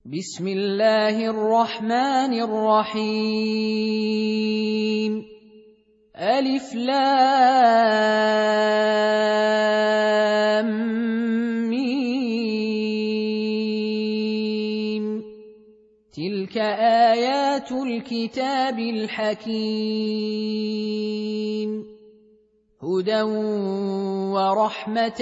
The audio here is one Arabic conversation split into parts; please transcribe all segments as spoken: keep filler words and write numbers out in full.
بسم الله الرحمن الرحيم ألف لام ميم تلك آيات الكتاب الحكيم هدى ورحمة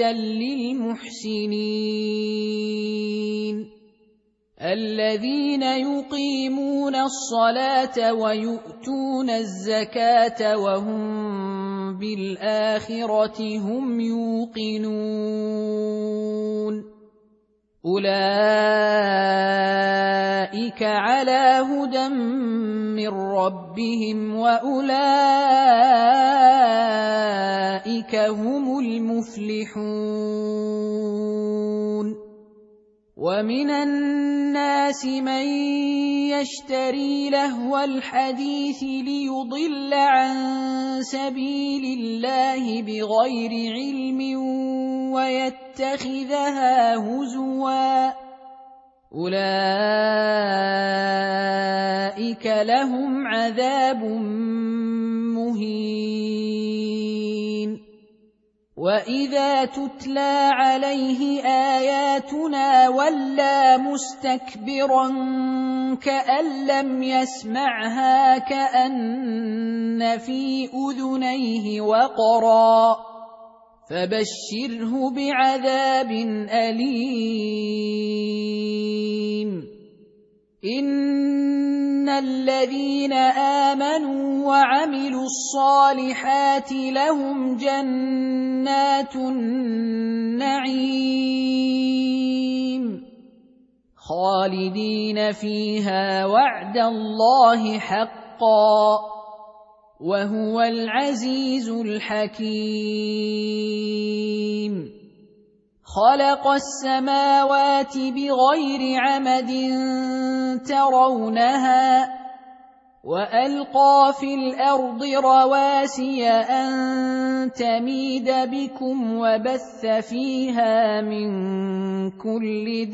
للمحسنين الذين يقيمون الصلاة ويؤتون الزكاة وهم بالآخرة هم يوقنون أولئك على هدى من ربهم وأولئك هم المفلحون ومن الناس من يشتري لهو الحديث ليضل عن سبيل الله بغير علم ويتخذها هزوا أولئك لهم عذاب مهين وإذا تتلى عليه آياتنا ولى مستكبرا كأن لم يسمعها كأن في أذنيه وقرا فبشره بعذاب أليم إن الذين آمنوا وعملوا الصالحات لهم جنات النعيم خالدين فيها وعد الله حقا وهو العزيز الحكيم خلق السماوات بغير عمد ترونها وألقى في الأرض رواسي أن تميد بكم وبث فيها من كل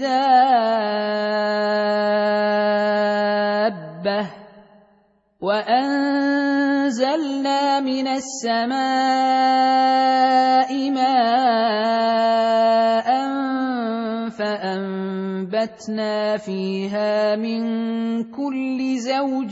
دابة وأنزلنا من السماء ماء فأنبتنا فيها من كل زوج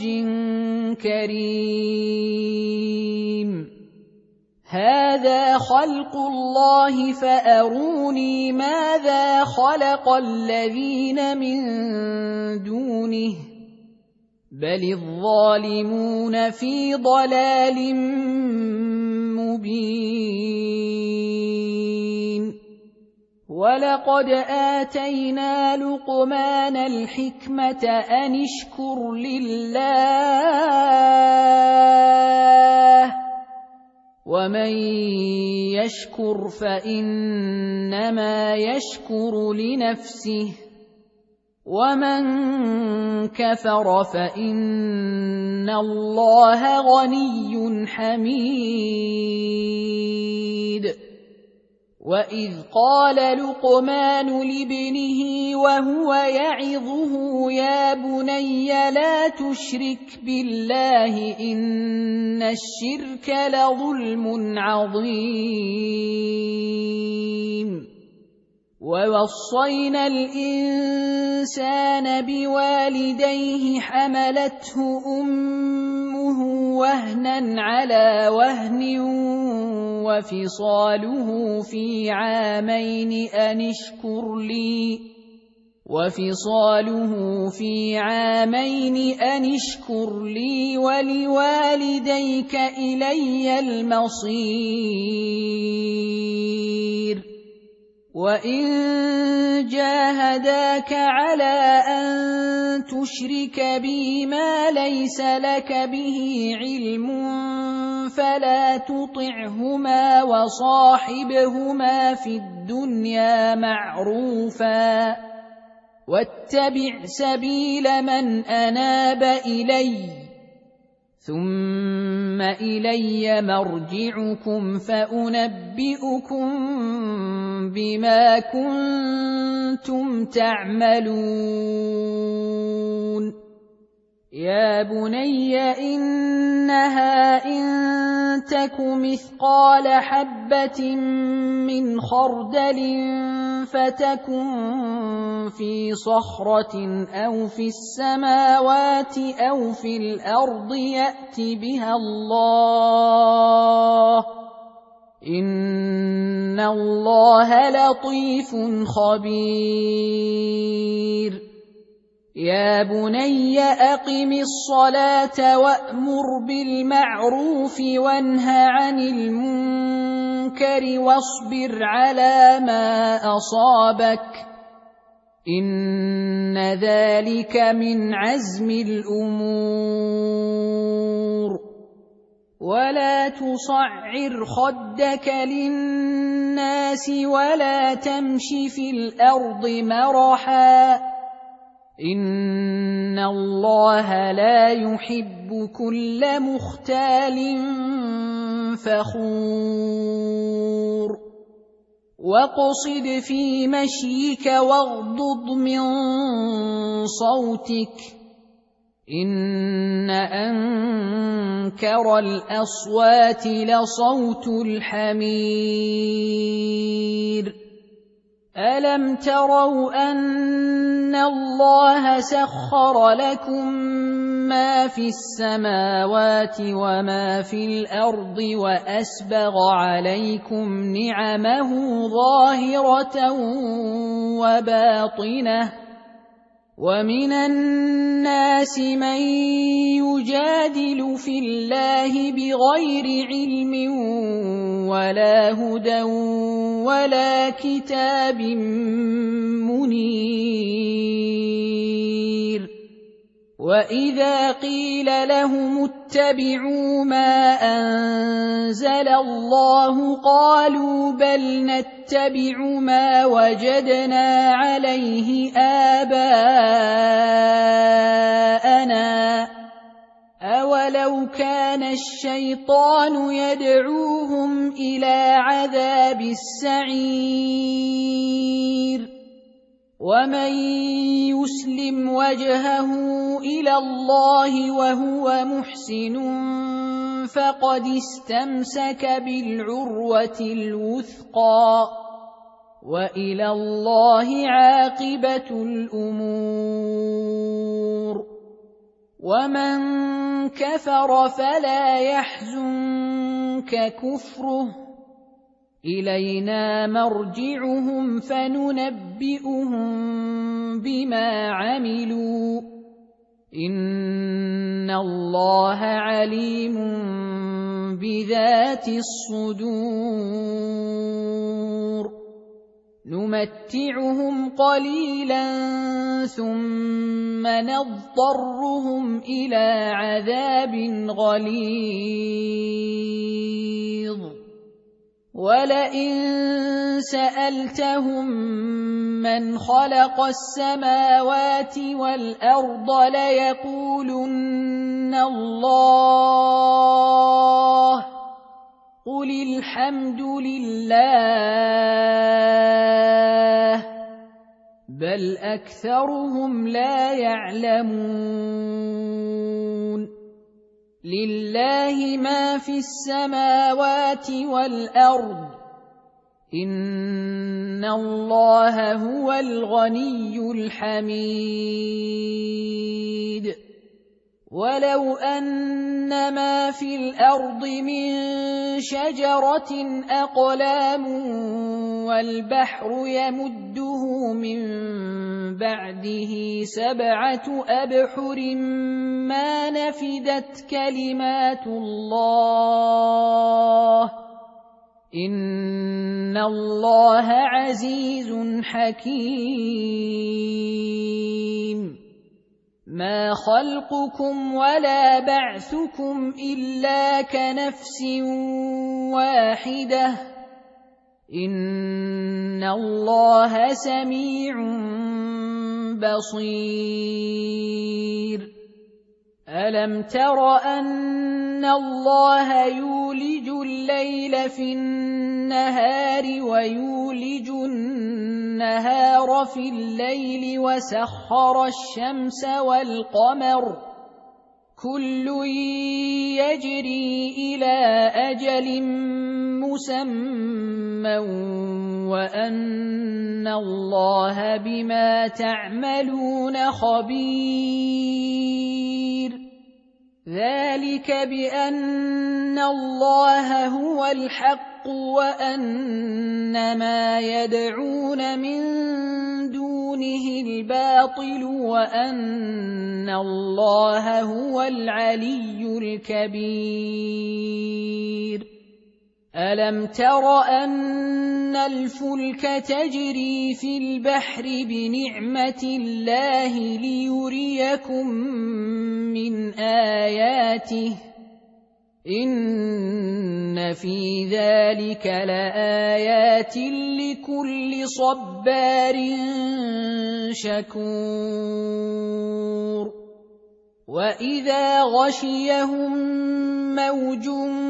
كريم هذا خلق الله فأروني ماذا خلق الذين من دونه بل الظالمون في ضلال مبين ولقد آتينا لقمان الحكمة أن اشكر لله ومن يشكر فإنما يشكر لنفسه ومن كفر فإن الله غني حميد وإذ قال لقمان لابنه وهو يعظه يا بني لا تشرك بالله إن الشرك لظلم عظيم ووصينا الإنسان بوالديه حملته أمه وهنا على وهن وفصاله في عامين أن اشكر لي وفصاله في عامين أن اشكر لي ولوالديك إلي المصير وإن جاهداك على أن تشرك بي ما ليس لك به علم فلا تطعهما وصاحبهما في الدنيا معروفا واتبع سبيل من أناب إلي ثم إلي مرجعكم فأنبئكم بما كنتم تعملون يا بني إنها إن تك مثقال حبة من خردل فتكن في صخرة أو في السماوات أو في الأرض يأت بها الله إن الله لطيف خبير يا بني أقم الصلاة وأمر بالمعروف وانه عن المنكر واصبر على ما أصابك إن ذلك من عزم الأمور ولا تصعر خدك للناس ولا تمش في الأرض مرحا إن الله لا يحب كل مختال فخور واقصد في مشيك واغضض من صوتك إن أنكر الأصوات لصوت الحمير ألم تروا أن الله سخر لكم ما في السماوات وما في الأرض وأسبغ عليكم نعمه ظاهرة وباطنة ومن الناس من يجادل في الله بغير علم ولا هدى ولا كتاب منير وإذا قيل لهم اتبعوا ما أنزل الله قالوا بل نتبع ما وجدنا عليه آباءنا أولو كان الشيطان يدعوهم إلى عذاب السعير ومن يسلم وجهه إلى الله وهو محسن فقد استمسك بالعروة الوثقى وإلى الله عاقبة الأمور ومن كفر فلا يحزنك كفره إلينا مرجعهم فننبئهم بما عملوا إن الله عليم بذات الصدور نمتعهم قليلا ثم نضطرهم إلى عذاب غليظ ولئن سألتهم من خلق السماوات والأرض ليقولن الله قل الحمد لله بل أكثرهم لا يعلمون لله ما في السماوات والأرض إن الله هو الغني الحميد ولو أن ما في الأرض من شجرة أقلام والبحر يمده من بعده سبعة أبحر ما نفدت كلمات الله إن الله عزيز حكيم ما خلقكم ولا بعثكم إلا كنفس واحدة إن الله سميع بصير ألم تر أن الله يولج الليل في النهار ويولج النهار في الليل وسخر الشمس والقمر كل يجري إلى أجل مسمى وأن الله بما تعملون خبير ذلك بأن الله هو الحق وأن ما يدعون من دونه الباطل وأن الله هو العلي الكبير ألم تر أن الفلك تجري في البحر بنعمة الله ليريكم من آياته إن في ذلك لآيات لكل صبار شكور وإذا غشيهم موج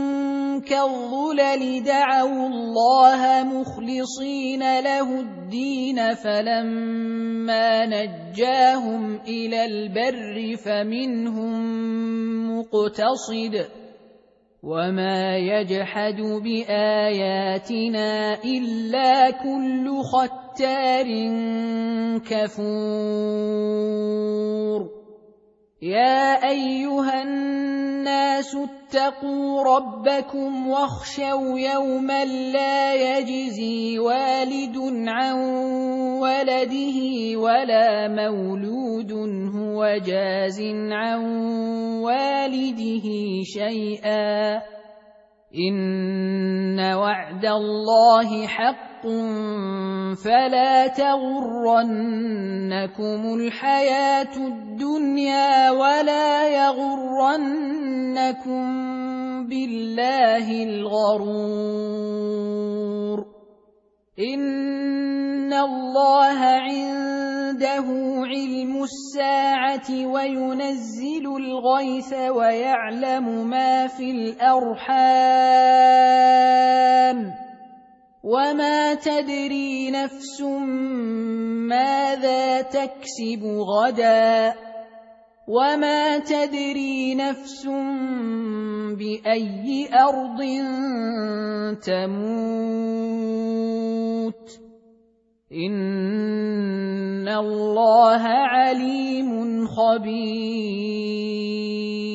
كالظلل دعوا الله مخلصين له الدين فلما نجاهم إلى البر فمنهم مقتصد وما يجحد بآياتنا إلا كل ختار كفور يا أيها الناس اتقوا ربكم واخشوا يوما لا يجزي والد عن ولده ولا مولود هو جاز عن والده شيئا إن وعد الله حق فلا تغرنكم الحياة الدنيا ولا يغرنكم بالله الغرور إن الله عنده علم الساعة وينزل الغيث ويعلم ما في الأرحام وما تدري نفس ماذا تكسب غدا وما تدري نفس بأي أرض تموت إن الله عليم خبير